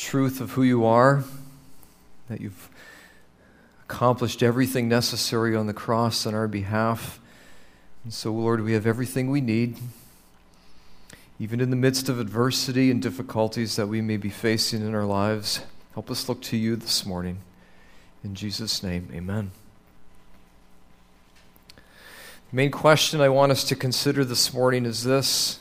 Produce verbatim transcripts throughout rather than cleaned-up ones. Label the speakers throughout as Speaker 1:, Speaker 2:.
Speaker 1: truth of who you are, that you've accomplished everything necessary on the cross on our behalf. And so, Lord, we have everything we need, even in the midst of adversity and difficulties that we may be facing in our lives. Help us look to you this morning. In Jesus' name, amen. The main question I want us to consider this morning is this: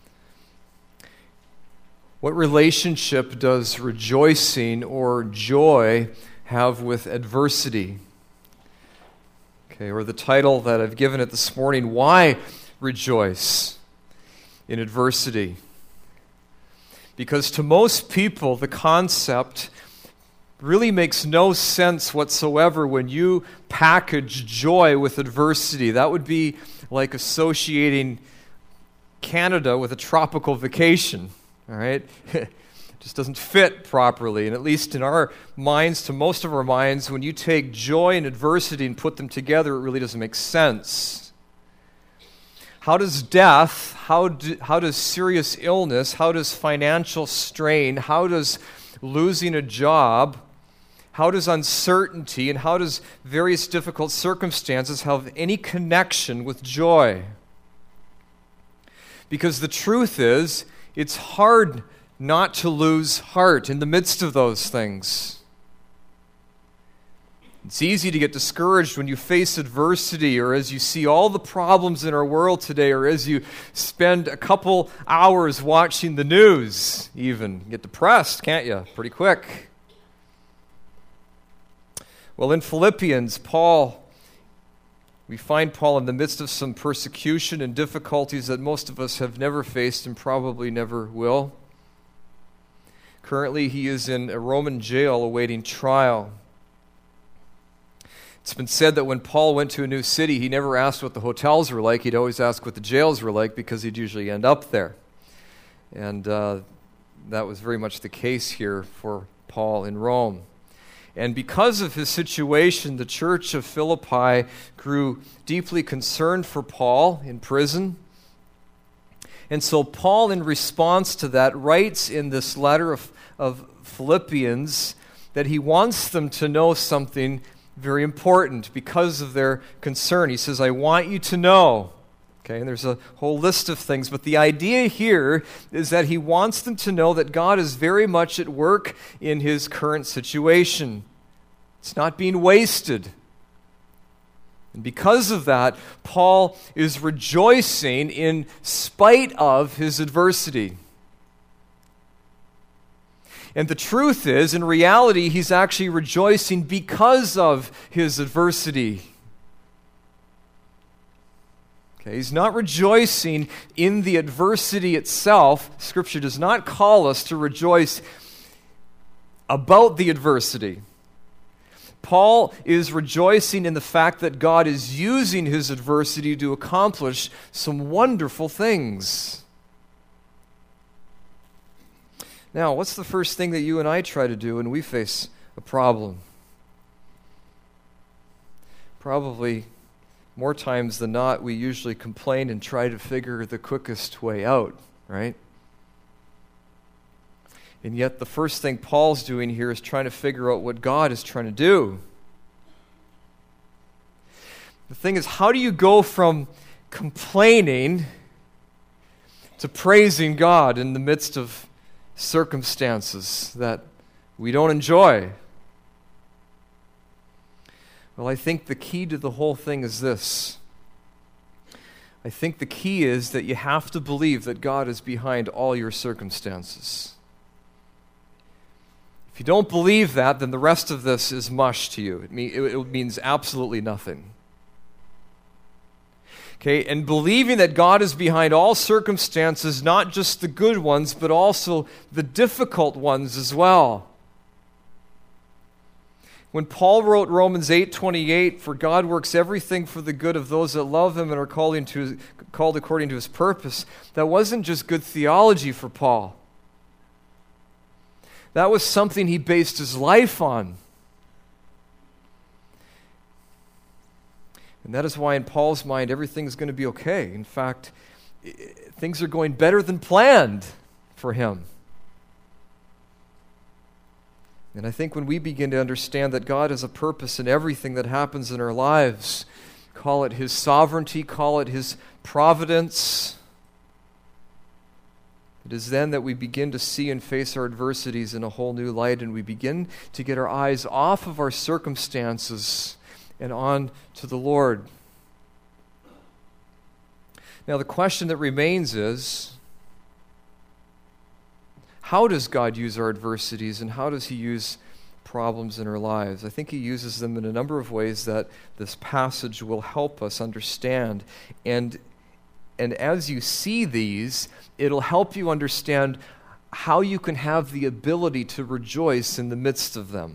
Speaker 1: what relationship does rejoicing or joy have with adversity? Okay, or the title that I've given it this morning, Why Rejoice in Adversity? Because to most people, the concept really makes no sense whatsoever when you package joy with adversity. That would be like associating Canada with a tropical vacation. All right? It just doesn't fit properly. And at least in our minds, to most of our minds, when you take joy and adversity and put them together, it really doesn't make sense. How does death, how, do, how does serious illness, how does financial strain, how does losing a job, how does uncertainty, and how does various difficult circumstances have any connection with joy? Because the truth is, it's hard not to lose heart in the midst of those things. It's easy to get discouraged when you face adversity, or as you see all the problems in our world today, or as you spend a couple hours watching the news even. You get depressed, can't you? Pretty quick. Well, in Philippians, Paul We find Paul in the midst of some persecution and difficulties that most of us have never faced and probably never will. Currently, he is in a Roman jail awaiting trial. It's been said that when Paul went to a new city, he never asked what the hotels were like. He'd always ask what the jails were like because he'd usually end up there. And uh, that was very much the case here for Paul in Rome. And because of his situation, the church of Philippi grew deeply concerned for Paul in prison. And so Paul, in response to that, writes in this letter of, of Philippians that he wants them to know something very important because of their concern. He says, I want you to know. Okay, and there's a whole list of things, but the idea here is that he wants them to know that God is very much at work in his current situation. It's not being wasted. And because of that, Paul is rejoicing in spite of his adversity. And the truth is, in reality, he's actually rejoicing because of his adversity. Okay, he's not rejoicing in the adversity itself. Scripture does not call us to rejoice about the adversity. Paul is rejoicing in the fact that God is using his adversity to accomplish some wonderful things. Now, what's the first thing that you and I try to do when we face a problem? Probably more times than not, we usually complain and try to figure the quickest way out, right? And yet the first thing Paul's doing here is trying to figure out what God is trying to do. The thing is, how do you go from complaining to praising God in the midst of circumstances that we don't enjoy? Well, I think the key to the whole thing is this. I think the key is that you have to believe that God is behind all your circumstances. If you don't believe that, then the rest of this is mush to you. It, mean, it, it means absolutely nothing. Okay, and believing that God is behind all circumstances, not just the good ones, but also the difficult ones as well. When Paul wrote Romans eight twenty-eight, for God works everything for the good of those that love him and are called, into, called according to his purpose, that wasn't just good theology for Paul. That was something he based his life on. And that is why in Paul's mind, everything's going to be okay. In fact, things are going better than planned for him. And I think when we begin to understand that God has a purpose in everything that happens in our lives, call it His sovereignty, call it His providence, it is then that we begin to see and face our adversities in a whole new light, and we begin to get our eyes off of our circumstances and on to the Lord. Now, the question that remains is, how does God use our adversities, and how does He use problems in our lives? I think He uses them in a number of ways that this passage will help us understand. And, and as you see these, it'll help you understand how you can have the ability to rejoice in the midst of them.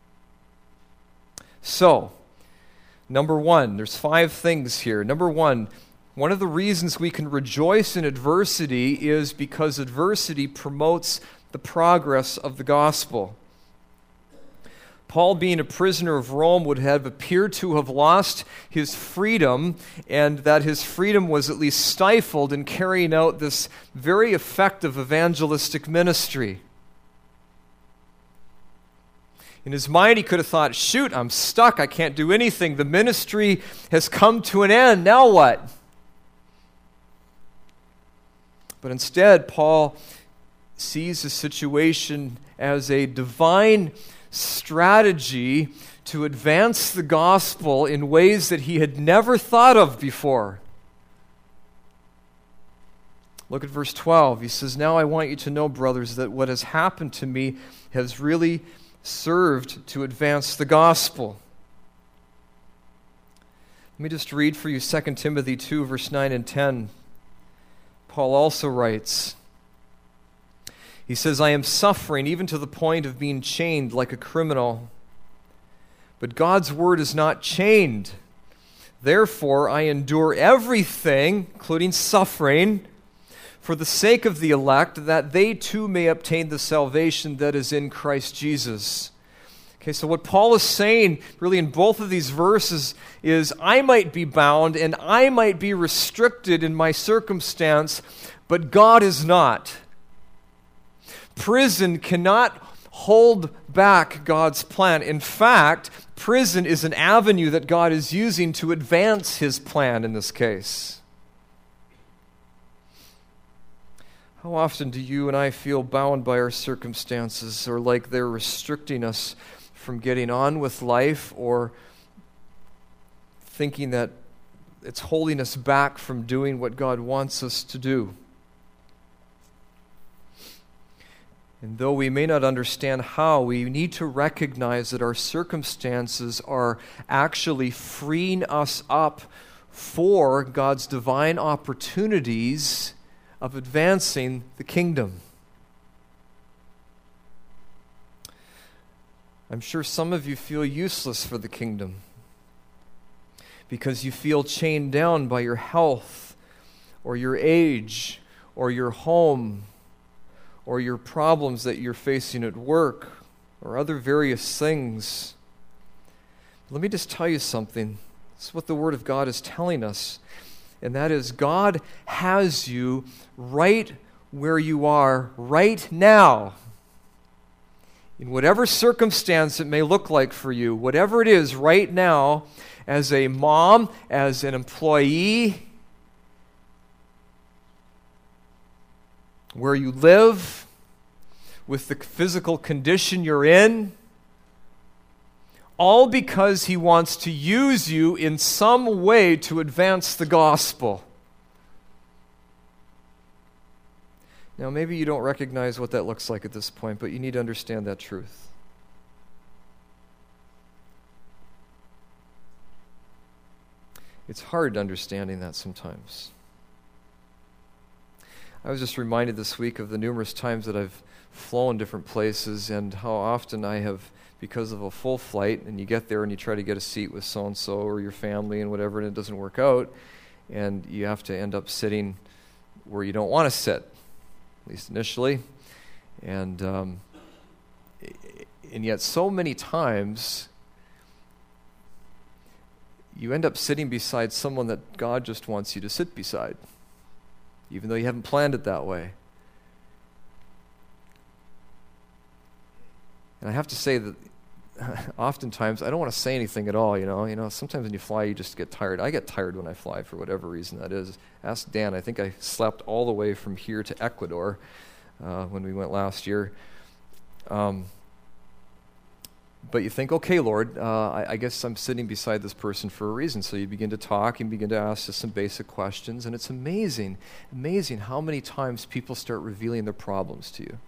Speaker 1: So, number one, there's five things here. Number one, one of the reasons we can rejoice in adversity is because adversity promotes the progress of the gospel. Paul, being a prisoner of Rome, would have appeared to have lost his freedom, and that his freedom was at least stifled in carrying out this very effective evangelistic ministry. In his mind, he could have thought, shoot, I'm stuck, I can't do anything, the ministry has come to an end, now what? But instead, Paul sees the situation as a divine strategy to advance the gospel in ways that he had never thought of before. Look at verse twelve. He says, "Now I want you to know, brothers, that what has happened to me has really served to advance the gospel." Let me just read for you Second Timothy two, verse nine and ten. Paul also writes, he says, "I am suffering even to the point of being chained like a criminal. But God's word is not chained. Therefore, I endure everything, including suffering, for the sake of the elect, that they too may obtain the salvation that is in Christ Jesus." Okay, so what Paul is saying really in both of these verses is, I might be bound and I might be restricted in my circumstance, but God is not. Prison cannot hold back God's plan. In fact, prison is an avenue that God is using to advance His plan in this case. How often do you and I feel bound by our circumstances, or like they're restricting us from getting on with life, or thinking that it's holding us back from doing what God wants us to do? And though we may not understand how, we need to recognize that our circumstances are actually freeing us up for God's divine opportunities of advancing the kingdom. I'm sure some of you feel useless for the kingdom because you feel chained down by your health or your age or your home or your problems that you're facing at work or other various things. Let me just tell you something. This is what the Word of God is telling us, and that is God has you right where you are right now. In whatever circumstance it may look like for you, whatever it is right now, as a mom, as an employee, where you live, with the physical condition you're in, all because He wants to use you in some way to advance the gospel. Now, maybe you don't recognize what that looks like at this point, but you need to understand that truth. It's hard understanding that sometimes. I was just reminded this week of the numerous times that I've flown different places and how often I have, because of a full flight, and you get there and you try to get a seat with so-and-so or your family and whatever, and it doesn't work out, and you have to end up sitting where you don't want to sit, at least initially. And um, and yet so many times you end up sitting beside someone that God just wants you to sit beside, even though you haven't planned it that way. And I have to say that oftentimes I don't want to say anything at all, you know. You know, sometimes when you fly, you just get tired. I get tired when I fly for whatever reason that is. Ask Dan. I think I slept all the way from here to Ecuador uh, when we went last year. Um, but you think, okay, Lord, uh, I, I guess I'm sitting beside this person for a reason. So you begin to talk and begin to ask just some basic questions. And it's amazing, amazing how many times people start revealing their problems to you.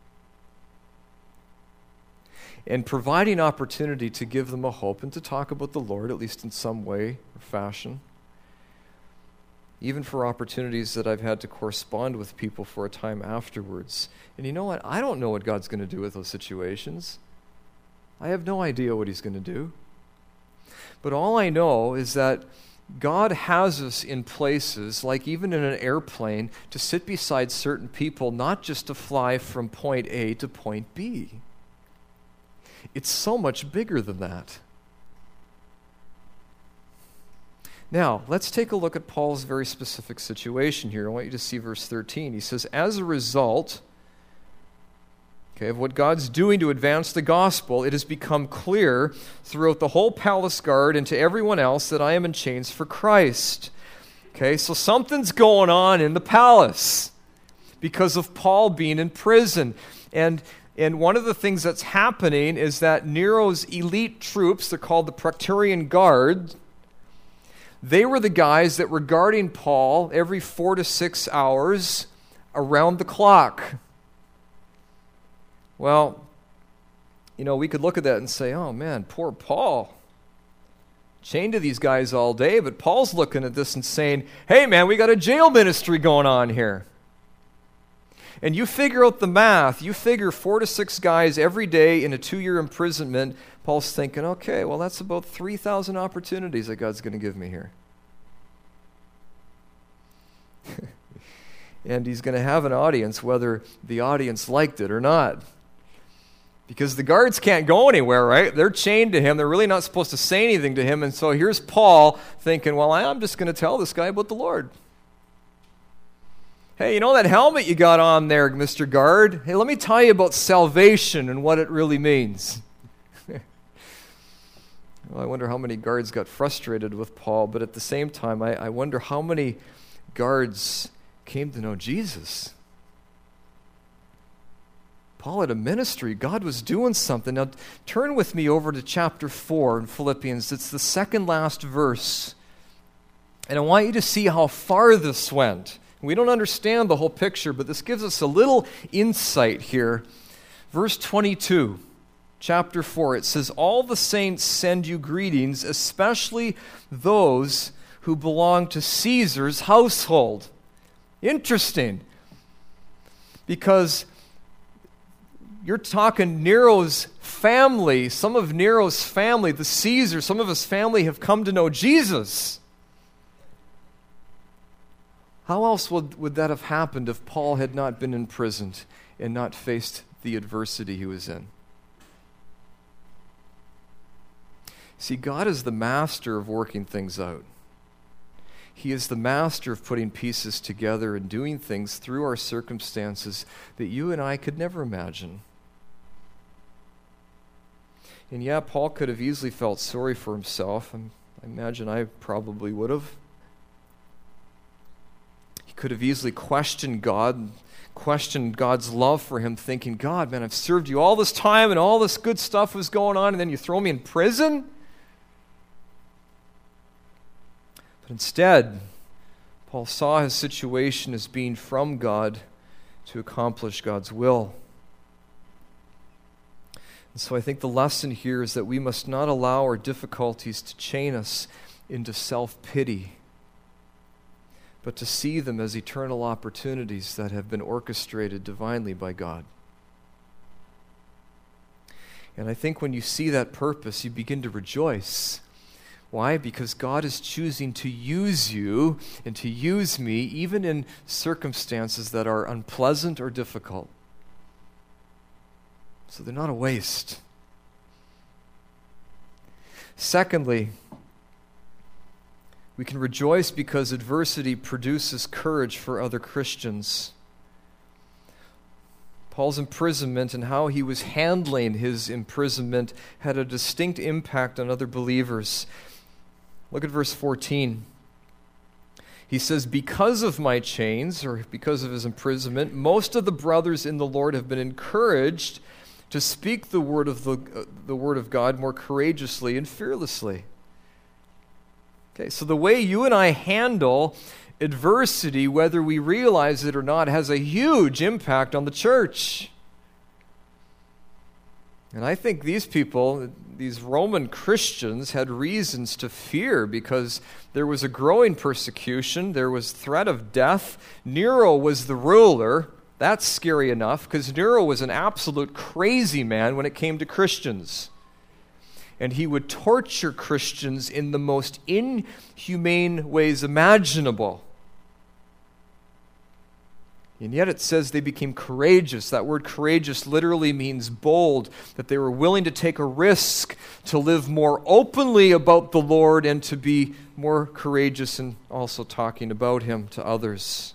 Speaker 1: And providing opportunity to give them a hope and to talk about the Lord, at least in some way or fashion. Even for opportunities that I've had to correspond with people for a time afterwards. And you know what? I don't know what God's going to do with those situations. I have no idea what he's going to do. But all I know is that God has us in places, like even in an airplane, to sit beside certain people, not just to fly from point A to point B. It's so much bigger than that. Now, let's take a look at Paul's very specific situation here. I want you to see verse thirteen. He says, as a result okay, of what God's doing to advance the gospel, it has become clear throughout the whole palace guard and to everyone else that I am in chains for Christ. Okay, so something's going on in the palace because of Paul being in prison. And And one of the things that's happening is that Nero's elite troops, they're called the Praetorian Guard, they were the guys that were guarding Paul every four to six hours around the clock. Well, you know, we could look at that and say, oh man, poor Paul. Chained to these guys all day, but Paul's looking at this and saying, hey man, we got a jail ministry going on here. And you figure out the math. You figure four to six guys every day in a two-year imprisonment. Paul's thinking, okay, well, that's about three thousand opportunities that God's going to give me here. And he's going to have an audience, whether the audience liked it or not. Because the guards can't go anywhere, right? They're chained to him. They're really not supposed to say anything to him. And so here's Paul thinking, well, I'm just going to tell this guy about the Lord. Hey, you know that helmet you got on there, Mister Guard? Hey, let me tell you about salvation and what it really means. Well, I wonder how many guards got frustrated with Paul, but at the same time, I, I wonder how many guards came to know Jesus. Paul had a ministry. God was doing something. Now, turn with me over to chapter four in Philippians. It's the second last verse. And I want you to see how far this went. We don't understand the whole picture, but this gives us a little insight here. Verse twenty-two, chapter four, it says, all the saints send you greetings, especially those who belong to Caesar's household. Interesting, because you're talking Nero's family, some of Nero's family, the Caesar, some of his family have come to know Jesus. How else would, would that have happened if Paul had not been imprisoned and not faced the adversity he was in? See, God is the master of working things out. He is the master of putting pieces together and doing things through our circumstances that you and I could never imagine. And yeah, Paul could have easily felt sorry for himself. I imagine I probably would have. Could have easily questioned God, questioned God's love for him, thinking, God, man, I've served you all this time and all this good stuff was going on, and then you throw me in prison? But instead, Paul saw his situation as being from God to accomplish God's will. And so I think the lesson here is that we must not allow our difficulties to chain us into self-pity, but to see them as eternal opportunities that have been orchestrated divinely by God. And I think when you see that purpose, you begin to rejoice. Why? Because God is choosing to use you and to use me even in circumstances that are unpleasant or difficult. So they're not a waste. Secondly, we can rejoice because adversity produces courage for other Christians. Paul's imprisonment and how he was handling his imprisonment had a distinct impact on other believers. Look at verse fourteen. He says, because of my chains, or because of his imprisonment, most of the brothers in the Lord have been encouraged to speak the word of the, uh, the word of God more courageously and fearlessly. Okay, so the way you and I handle adversity, whether we realize it or not, has a huge impact on the church. And I think these people, these Roman Christians, had reasons to fear because there was a growing persecution, there was threat of death. Nero was the ruler. That's scary enough because Nero was an absolute crazy man when it came to Christians. And he would torture Christians in the most inhumane ways imaginable. And yet it says they became courageous. That word courageous literally means bold, that they were willing to take a risk to live more openly about the Lord and to be more courageous in also talking about Him to others.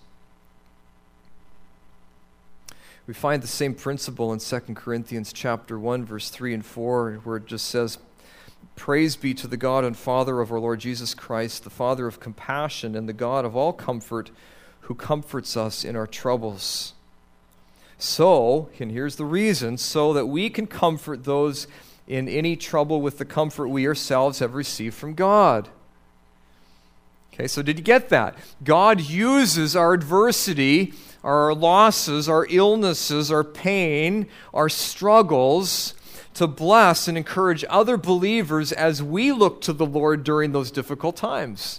Speaker 1: We find the same principle in Second Corinthians chapter one, verse three and four, where it just says, praise be to the God and Father of our Lord Jesus Christ, the Father of compassion and the God of all comfort, who comforts us in our troubles. So, and here's the reason, so that we can comfort those in any trouble with the comfort we ourselves have received from God. Okay, so did you get that? God uses our adversity, our losses, our illnesses, our pain, our struggles to bless and encourage other believers as we look to the Lord during those difficult times.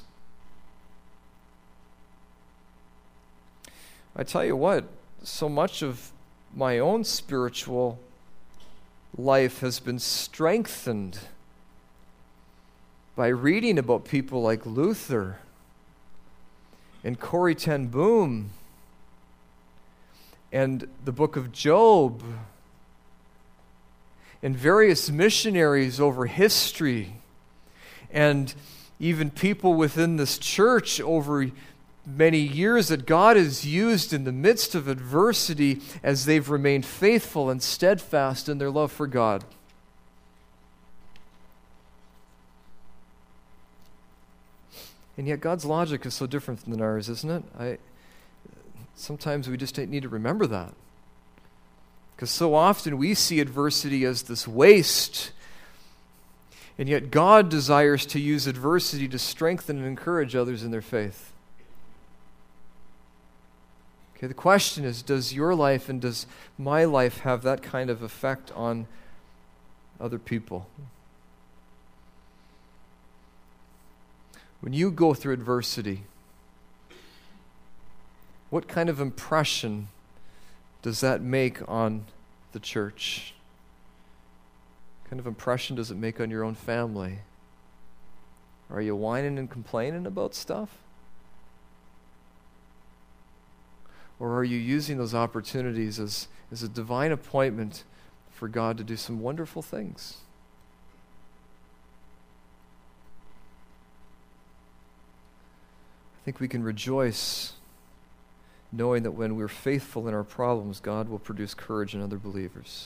Speaker 1: I tell you what, so much of my own spiritual life has been strengthened by reading about people like Luther and Corrie ten Boom and the book of Job and various missionaries over history and even people within this church over many years that God has used in the midst of adversity as they've remained faithful and steadfast in their love for God. And yet God's logic is so different than ours, isn't it? I, sometimes we just need to remember that. Because so often we see adversity as this waste, and yet God desires to use adversity to strengthen and encourage others in their faith. Okay, the question is, does your life and does my life have that kind of effect on other people? When you go through adversity, what kind of impression does that make on the church? What kind of impression does it make on your own family? Are you whining and complaining about stuff? Or are you using those opportunities as, as a divine appointment for God to do some wonderful things? I think we can rejoice knowing that when we're faithful in our problems, God will produce courage in other believers.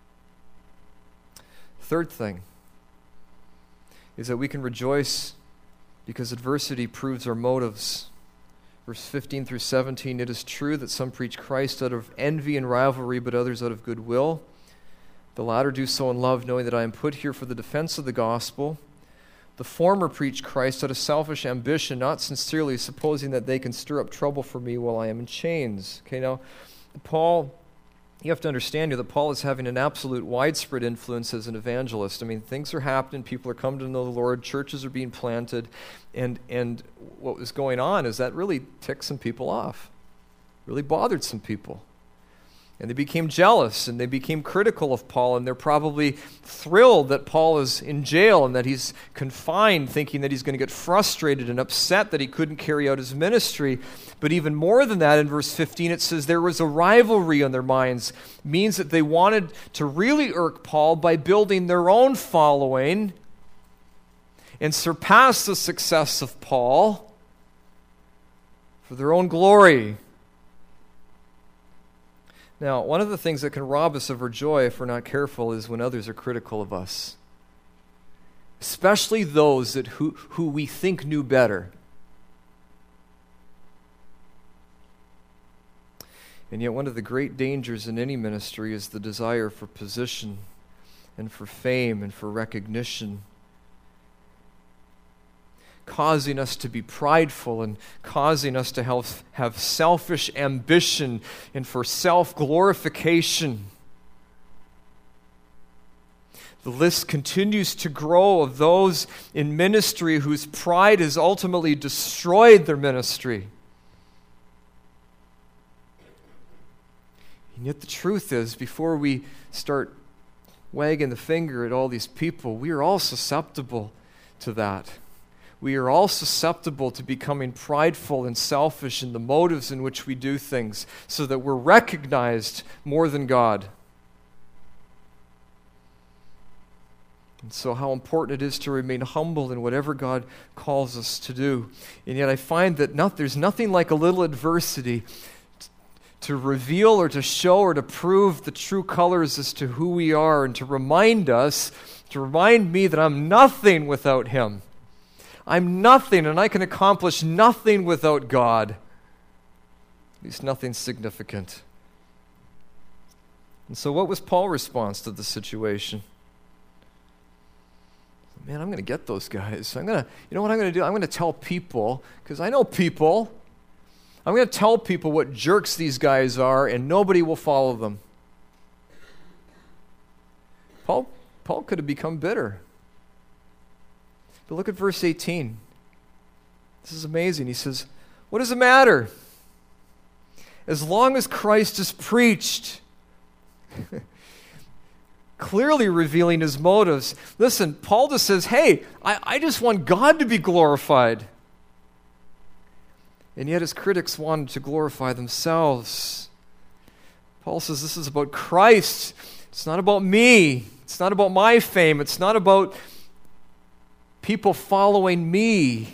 Speaker 1: Third thing is that we can rejoice because adversity proves our motives. Verse fifteen through seventeen, it is true that some preach Christ out of envy and rivalry, but others out of goodwill. The latter do so in love, knowing that I am put here for the defense of the gospel. The former preach Christ out of selfish ambition, not sincerely, supposing that they can stir up trouble for me while I am in chains. Okay, now, Paul, you have to understand here that Paul is having an absolute widespread influence as an evangelist. I mean, things are happening, people are coming to know the Lord, churches are being planted, and and what was going on is that really ticked some people off, really bothered some people. And they became jealous, and they became critical of Paul, and they're probably thrilled that Paul is in jail and that he's confined, thinking that he's going to get frustrated and upset that he couldn't carry out his ministry. But even more than that, in verse fifteen, it says there was a rivalry on their minds, means that they wanted to really irk Paul by building their own following and surpass the success of Paul for their own glory. Now, one of the things that can rob us of our joy if we're not careful is when others are critical of us, especially those that who, who we think knew better. And yet one of the great dangers in any ministry is the desire for position and for fame and for recognition, causing us to be prideful and causing us to have, have selfish ambition and for self-glorification. The list continues to grow of those in ministry whose pride has ultimately destroyed their ministry. And yet the truth is, before we start wagging the finger at all these people, we are all susceptible to that. We are all susceptible to becoming prideful and selfish in the motives in which we do things, so that we're recognized more than God. And so how important it is to remain humble in whatever God calls us to do. And yet I find that not, there's nothing like a little adversity t- to reveal or to show or to prove the true colors as to who we are, and to remind us, to remind me that I'm nothing without Him. I'm nothing, and I can accomplish nothing without God. At least nothing significant. And so what was Paul's response to the situation? Man, I'm going to get those guys. I'm going to, you know what I'm going to do? I'm going to tell people, because I know people. I'm going to tell people what jerks these guys are, and nobody will follow them. Paul, Paul could have become bitter. But look at verse eighteen. This is amazing. He says, what does it matter? As long as Christ is preached. Clearly revealing his motives. Listen, Paul just says, hey, I, I just want God to be glorified. And yet his critics wanted to glorify themselves. Paul says this is about Christ. It's not about me. It's not about my fame. It's not about people following me.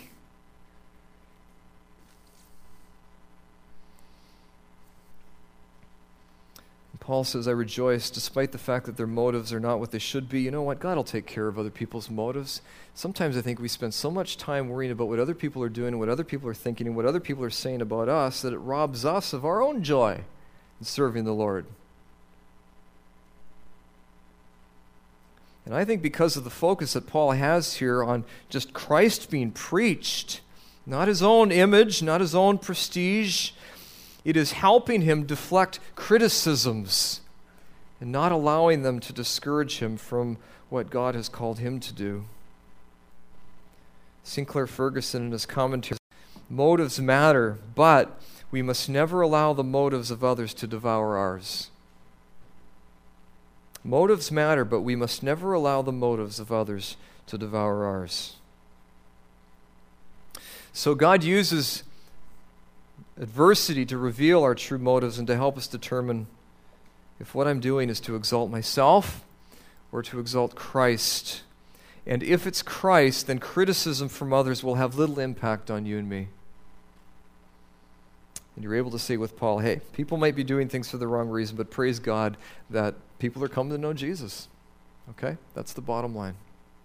Speaker 1: Paul says, I rejoice despite the fact that their motives are not what they should be. You know what? God will take care of other people's motives. Sometimes I think we spend so much time worrying about what other people are doing, and what other people are thinking, and what other people are saying about us, that it robs us of our own joy in serving the Lord. And I think because of the focus that Paul has here on just Christ being preached, not his own image, not his own prestige, it is helping him deflect criticisms and not allowing them to discourage him from what God has called him to do. Sinclair Ferguson in his commentary says, motives matter, but we must never allow the motives of others to devour ours. Motives matter, but we must never allow the motives of others to devour ours. So God uses adversity to reveal our true motives and to help us determine if what I'm doing is to exalt myself or to exalt Christ. And if it's Christ, then criticism from others will have little impact on you and me. And you're able to say with Paul, hey, people might be doing things for the wrong reason, but praise God that people are coming to know Jesus. Okay? That's the bottom line.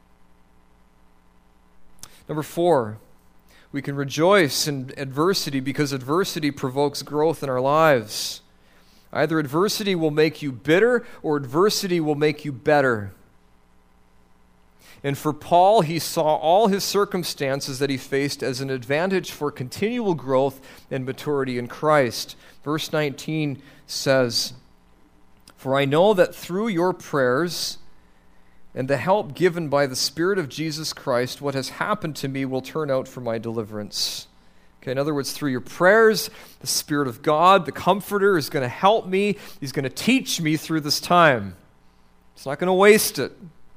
Speaker 1: Number four, we can rejoice in adversity because adversity provokes growth in our lives. Either adversity will make you bitter or adversity will make you better. And for Paul, he saw all his circumstances that he faced as an advantage for continual growth and maturity in Christ. Verse nineteen says, for I know that through your prayers and the help given by the Spirit of Jesus Christ, what has happened to me will turn out for my deliverance. Okay, in other words, through your prayers, the Spirit of God, the Comforter, is going to help me. He's going to teach me through this time. It's not going to waste it.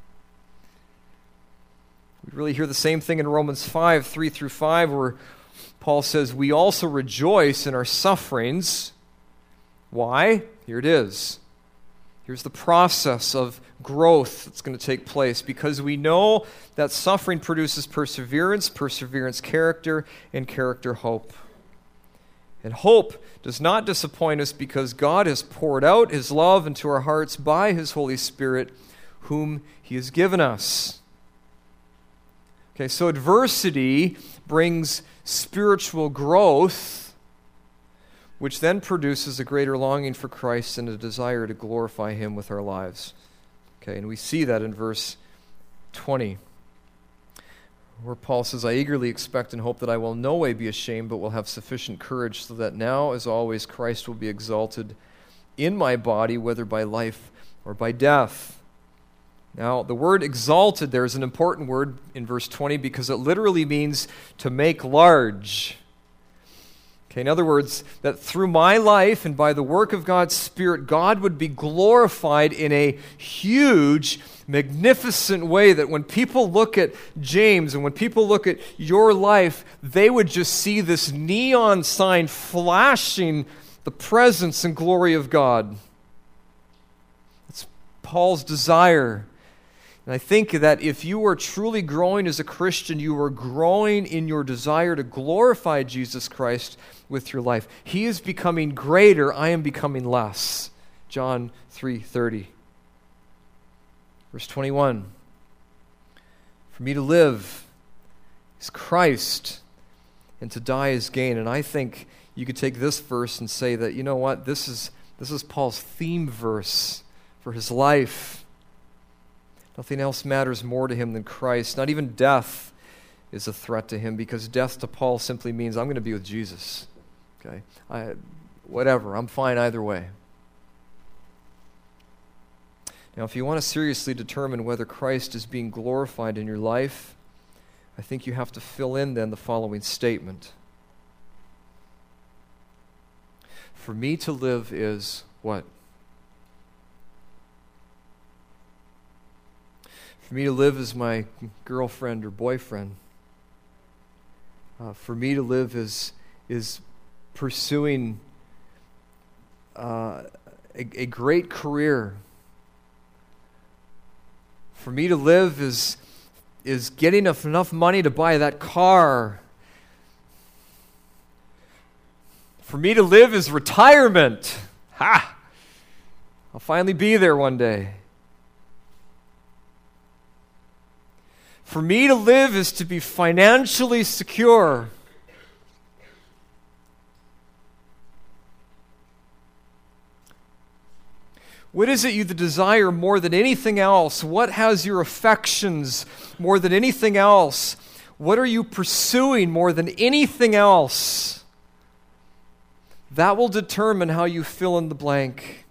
Speaker 1: We really hear the same thing in Romans five, three through five, where Paul says, we also rejoice in our sufferings. Why? Here it is. Here's the process of growth that's going to take place, because we know that suffering produces perseverance, perseverance character, and character hope. And hope does not disappoint us because God has poured out his love into our hearts by his Holy Spirit, whom he has given us. Okay, so adversity brings spiritual growth, which then produces a greater longing for Christ and a desire to glorify him with our lives. Okay, and we see that in verse twenty, where Paul says, I eagerly expect and hope that I will in no way be ashamed, but will have sufficient courage, so that now, as always, Christ will be exalted in my body, whether by life or by death. Now, the word exalted there is an important word in verse twenty because it literally means to make large. Okay, in other words, that through my life and by the work of God's Spirit, God would be glorified in a huge, magnificent way, that when people look at James and when people look at your life, they would just see this neon sign flashing the presence and glory of God. That's Paul's desire. And I think that if you are truly growing as a Christian, you are growing in your desire to glorify Jesus Christ with your life. He is becoming greater, I am becoming less. John three thirty. Verse twenty-one. For me to live is Christ, and to die is gain. And I think you could take this verse and say that, you know what, this is this is Paul's theme verse for his life. Nothing else matters more to him than Christ. Not even death is a threat to him, because death to Paul simply means I'm going to be with Jesus. Okay, I, whatever, I'm fine either way. Now, if you want to seriously determine whether Christ is being glorified in your life, I think you have to fill in then the following statement. For me to live is what? For me to live is my girlfriend or boyfriend. Uh, for me to live is is pursuing uh, a, a great career. For me to live is is getting enough, enough money to buy that car. For me to live is retirement. Ha! I'll finally be there one day. For me to live is to be financially secure. What is it you desire more than anything else? What has your affections more than anything else? What are you pursuing more than anything else? That will determine how you fill in the blank.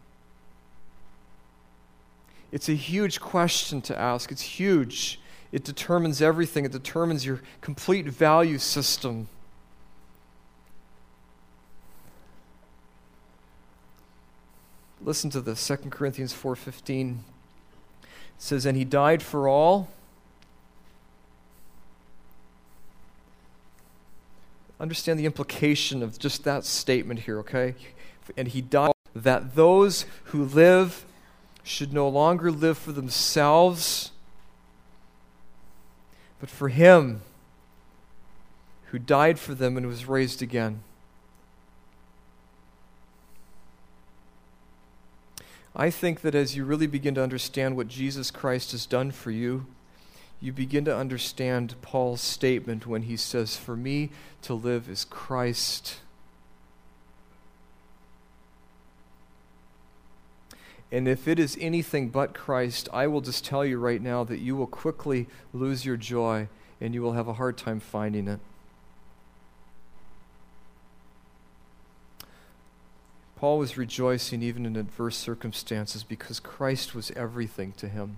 Speaker 1: It's a huge question to ask. It's huge. It determines everything. It determines your complete value system. Listen to this, Second Corinthians four fifteen. It says, and he died for all. Understand the implication of just that statement here, okay? And he died that those who live should no longer live for themselves, but for him who died for them and was raised again. I think that as you really begin to understand what Jesus Christ has done for you, you begin to understand Paul's statement when he says, for me to live is Christ. And if it is anything but Christ, I will just tell you right now that you will quickly lose your joy and you will have a hard time finding it. Paul was rejoicing even in adverse circumstances because Christ was everything to him.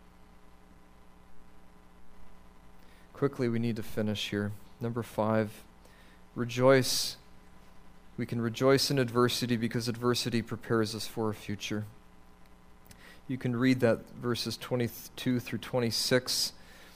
Speaker 1: Quickly, we need to finish here. Number five, rejoice. We can rejoice in adversity because adversity prepares us for a future. You can read that verses twenty-two through twenty-six.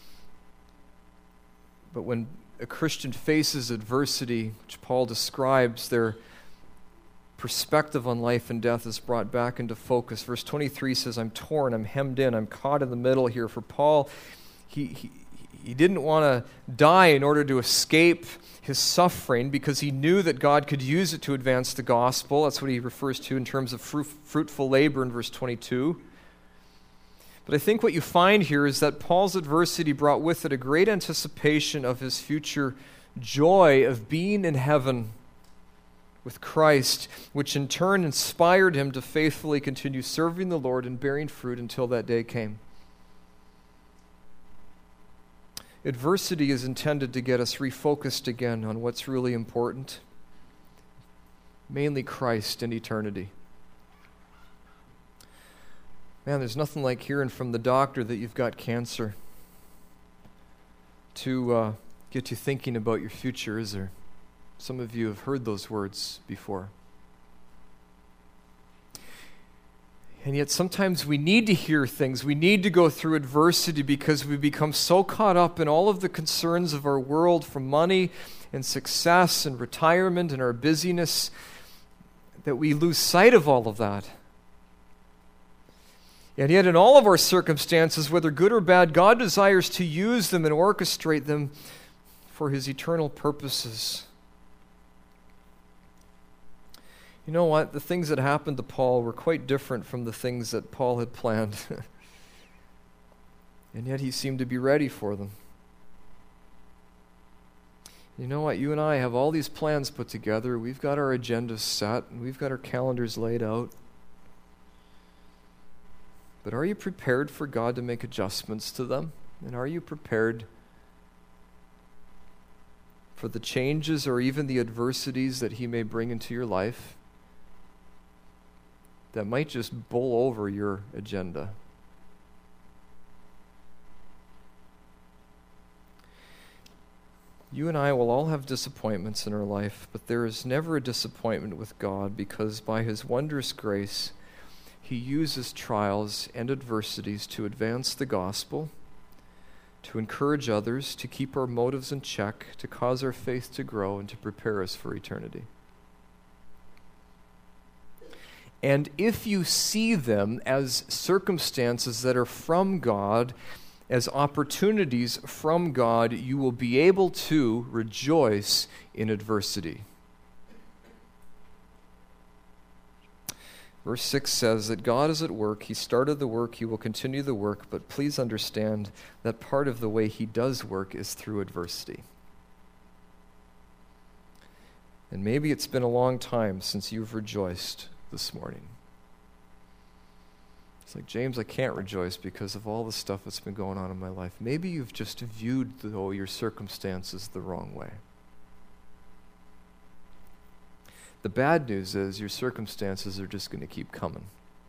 Speaker 1: But when a Christian faces adversity, which Paul describes, their perspective on life and death is brought back into focus. Verse twenty-three says, I'm torn, I'm hemmed in, I'm caught in the middle here. For Paul, he, he he didn't want to die in order to escape his suffering because he knew that God could use it to advance the gospel. That's what he refers to in terms of fruit, fruitful labor in verse twenty-two. But I think what you find here is that Paul's adversity brought with it a great anticipation of his future joy of being in heaven with Christ, which in turn inspired him to faithfully continue serving the Lord and bearing fruit until that day came. Adversity is intended to get us refocused again on what's really important, mainly Christ and eternity. Man, there's nothing like hearing from the doctor that you've got cancer to uh, get you thinking about your future, is there? Some of you have heard those words before. And yet sometimes we need to hear things. We need to go through adversity because we become so caught up in all of the concerns of our world, from money and success and retirement and our busyness, that we lose sight of all of that. And yet in all of our circumstances, whether good or bad, God desires to use them and orchestrate them for his eternal purposes. You know what? The things that happened to Paul were quite different from the things that Paul had planned. And yet he seemed to be ready for them. You know what? You and I have all these plans put together. We've got our agendas set, and we've got our calendars laid out. But are you prepared for God to make adjustments to them? And are you prepared for the changes or even the adversities that he may bring into your life that might just bowl over your agenda? You and I will all have disappointments in our life, but there is never a disappointment with God, because by his wondrous grace, he uses trials and adversities to advance the gospel, to encourage others, to keep our motives in check, to cause our faith to grow, and to prepare us for eternity. And if you see them as circumstances that are from God, as opportunities from God, you will be able to rejoice in adversity. Verse six says that God is at work. He started the work. He will continue the work. But please understand that part of the way he does work is through adversity. And maybe it's been a long time since you've rejoiced this morning. It's like, James, I can't rejoice because of all the stuff that's been going on in my life. Maybe you've just viewed, though, your circumstances the wrong way. The bad news is your circumstances are just going to keep coming.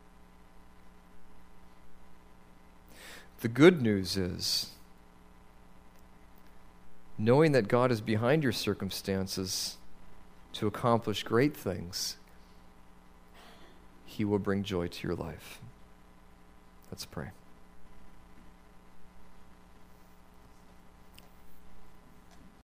Speaker 1: The good news is knowing that God is behind your circumstances to accomplish great things, he will bring joy to your life. Let's pray.